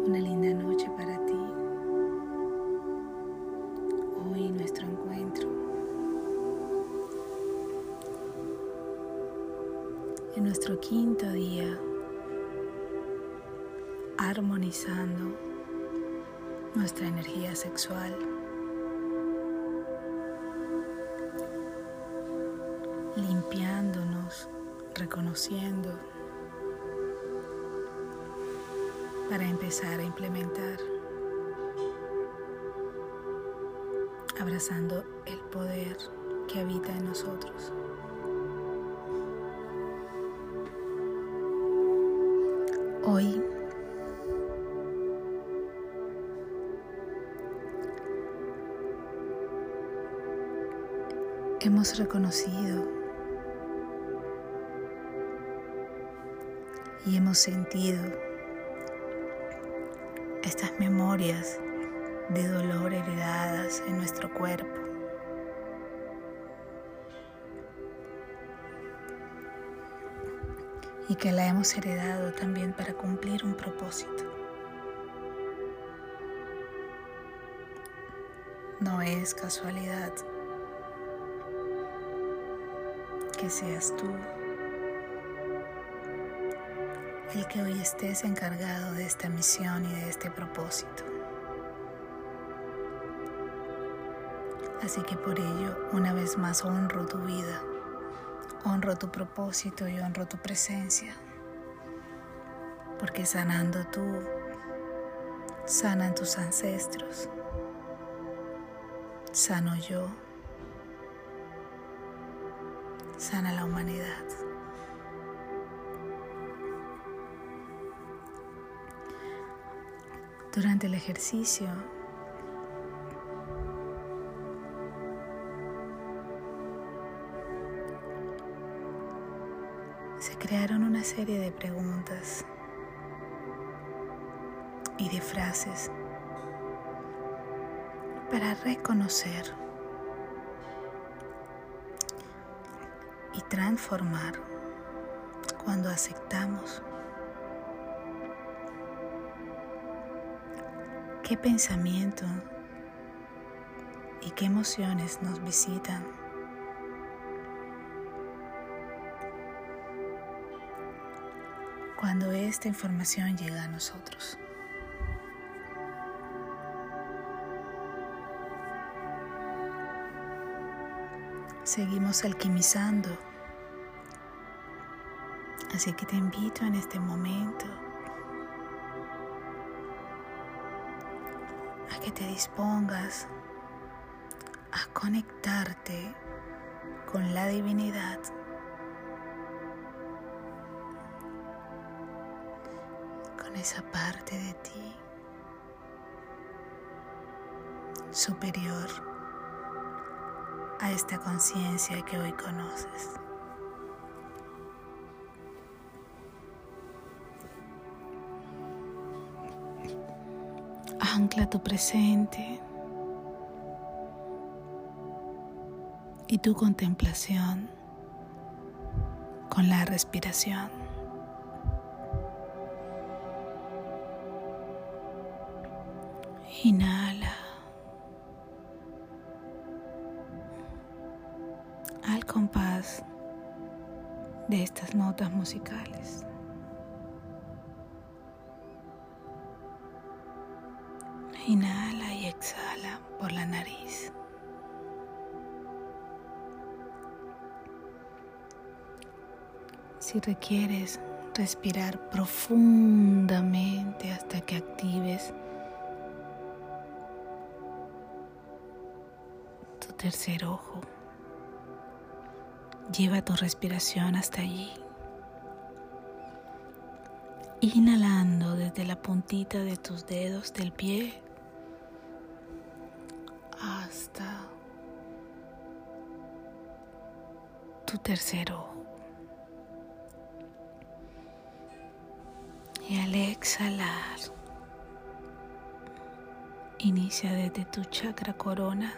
Una linda noche para ti. Hoy nuestro encuentro en nuestro quinto día, armonizando nuestra energía sexual, limpiándonos, reconociendo, para empezar a implementar, abrazando el poder que habita en nosotros. Hoy hemos reconocido y hemos sentido estas memorias de dolor heredadas en nuestro cuerpo. Y que la hemos heredado también para cumplir un propósito. No es casualidad que seas tú el que hoy estés encargado de esta misión y de este propósito. Así que por ello, una vez más honro tu vida, honro tu propósito y honro tu presencia. Porque sanando tú, sanan tus ancestros, sano yo, sana la humanidad. Durante el ejercicio, se crearon una serie de preguntas y de frases para reconocer y transformar cuando aceptamos qué pensamiento y qué emociones nos visitan cuando esta información llega a nosotros. Seguimos alquimizando, así que te invito en este momento a que te dispongas a conectarte con la divinidad, con esa parte de ti superior a esta conciencia que hoy conoces. Ancla tu presente y tu contemplación con la respiración. Inhala al compás de estas notas musicales. Inhala y exhala por la nariz. Si requieres respirar profundamente hasta que actives tu tercer ojo, lleva tu respiración hasta allí, inhalando desde la puntita de tus dedos del pie hasta tu tercer ojo. Y al exhalar, inicia desde tu chakra corona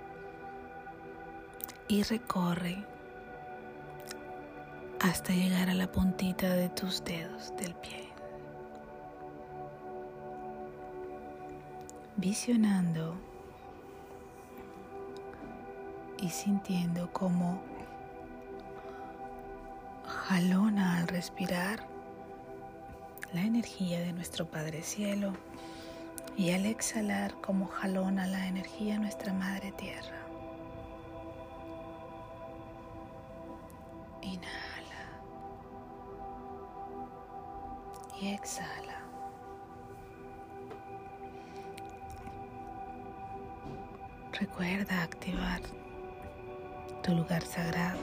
y recorre hasta llegar a la puntita de tus dedos del pie. visionando y sintiendo cómo jalona al respirar la energía de nuestro Padre Cielo y al exhalar cómo jalona la energía de nuestra Madre Tierra. Inhala y exhala. Recuerda activar tu lugar sagrado.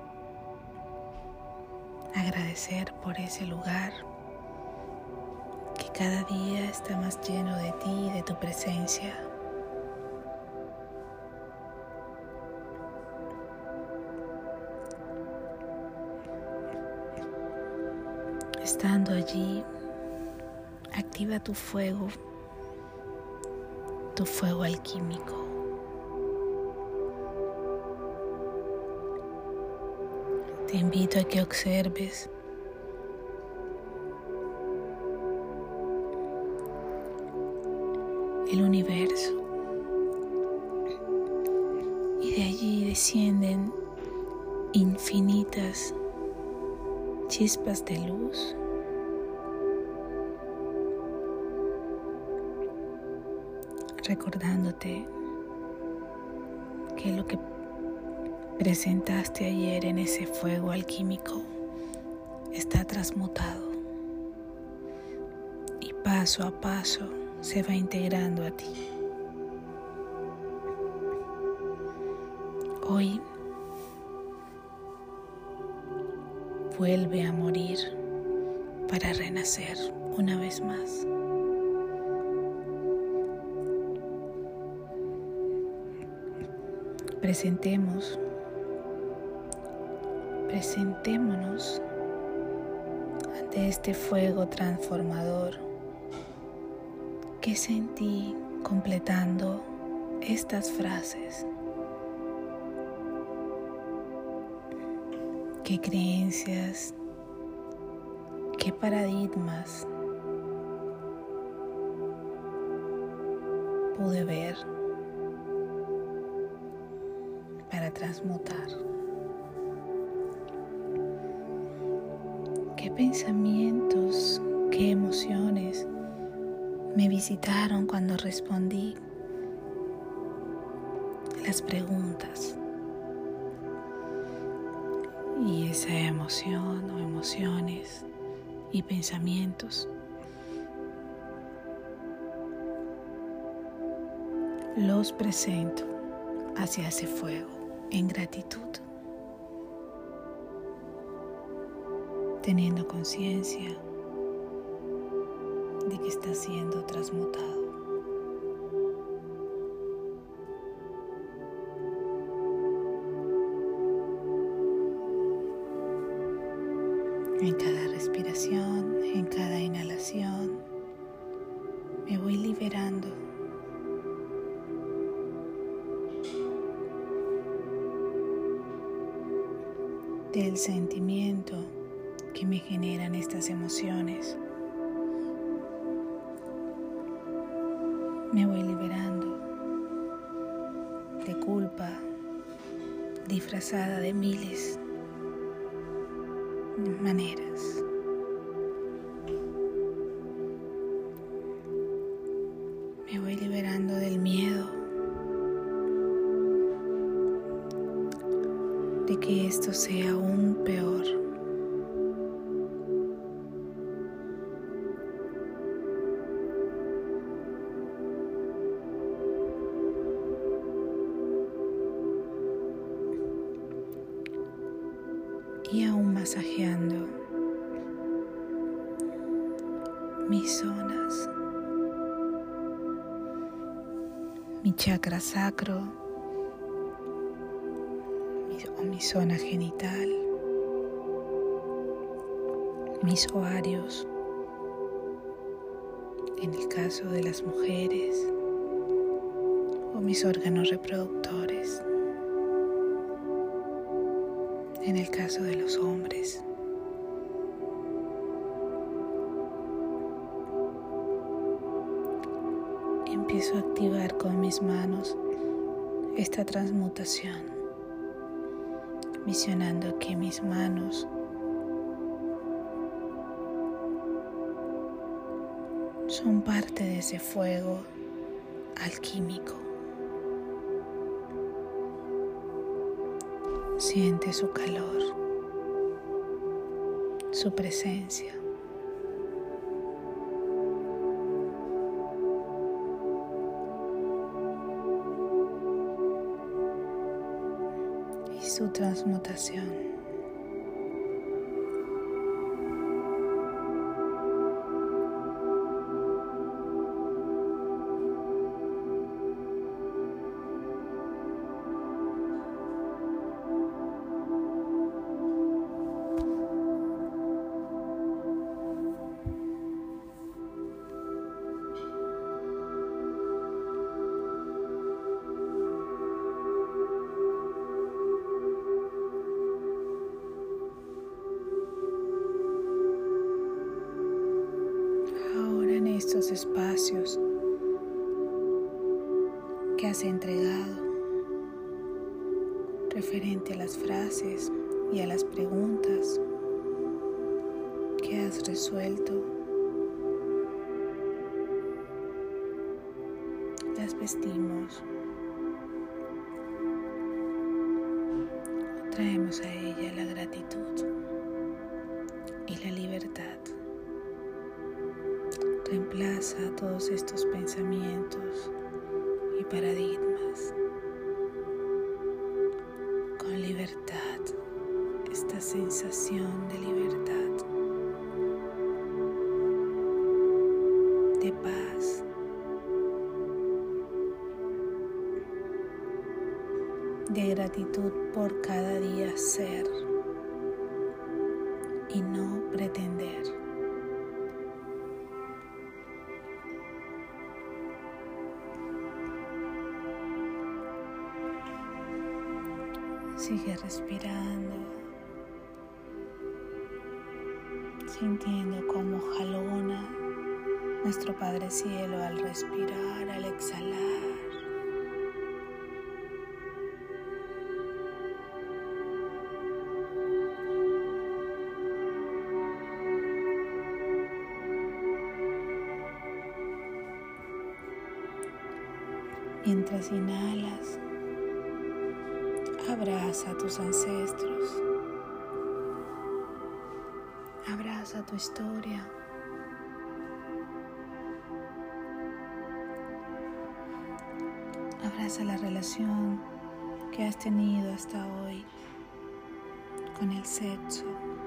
Agradecer por ese lugar que cada día está más lleno de ti y de tu presencia. Estando allí, activa tu fuego alquímico. Te invito a que observes el universo y de allí descienden infinitas chispas de luz recordándote que lo que presentaste ayer en ese fuego alquímico está transmutado y paso a paso se va integrando a ti. Hoy vuelve a morir para renacer una vez más. Presentémonos ante este fuego transformador que sentí completando estas frases. ¿Qué creencias, qué paradigmas pude ver para transmutar? ¿Qué pensamientos, qué emociones me visitaron cuando respondí las preguntas? Y esa emoción o emociones y pensamientos los presento hacia ese fuego en gratitud, teniendo conciencia de que está siendo transmutado. En cada respiración, en cada inhalación, me voy liberando del sentimiento que me generan estas emociones. Me voy liberando de culpa disfrazada de miles de maneras. Me voy liberando del miedo de que esto sea aún peor. Y aún masajeando mis zonas, mi chakra sacro o mi zona genital, mis ovarios, en el caso de las mujeres, o mis órganos reproductores, en el caso de los hombres. empiezo a activar con mis manos esta transmutación, visionando que mis manos son parte de ese fuego alquímico. Siente su calor, su presencia. Y su transmutación. Estos espacios que has entregado referente a las frases y a las preguntas que has resuelto, las vestimos, traemos a ella la gratitud y la libertad. Reemplaza todos estos pensamientos y paradigmas con libertad, esta sensación de libertad, de paz, de gratitud por cada día ser y no pretender. Sigue respirando, sintiendo cómo jalona nuestro Padre Cielo al respirar, al exhalar. Mientras inhalas, abraza a tus ancestros, abraza tu historia, abraza la relación que has tenido hasta hoy con el sexo,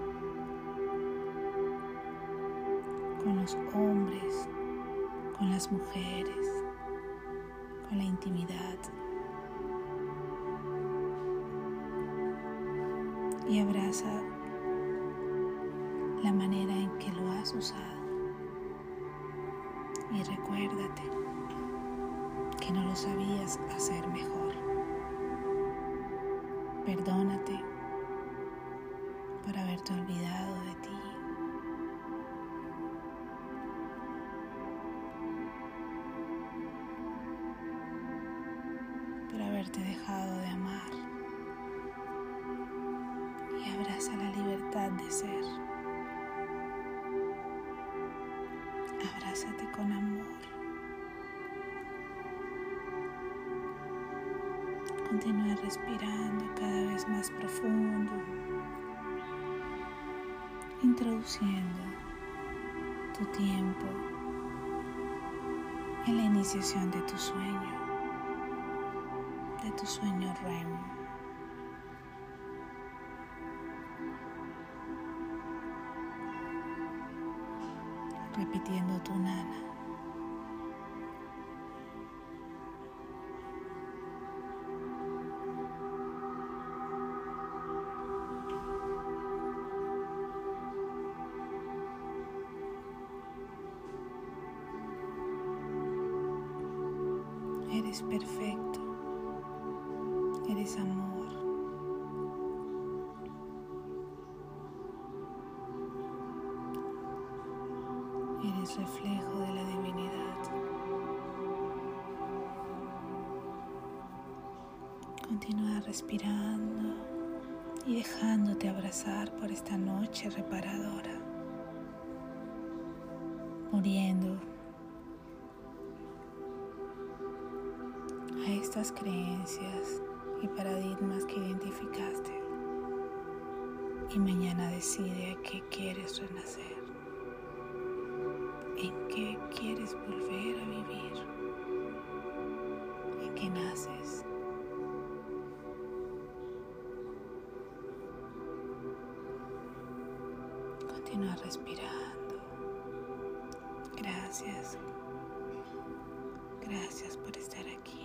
con los hombres, con las mujeres, con la intimidad. Y abraza la manera en que lo has usado. Y recuérdate que no lo sabías hacer mejor. Perdónate por haberte olvidado de ti. Por haberte dejado de amar. Abraza la libertad de ser. Abrázate con amor. Continúa respirando cada vez más profundo, introduciendo tu tiempo en la iniciación de tu sueño REM. Repitiendo tu nana. Eres perfecto, eres amor. Eres reflejo de la divinidad. Continúa respirando y dejándote abrazar por esta noche reparadora, muriendo a estas creencias y paradigmas que identificaste, y mañana decide a qué quieres renacer, en qué quieres volver a vivir, en qué naces. Continúa respirando. Gracias. Gracias por estar aquí.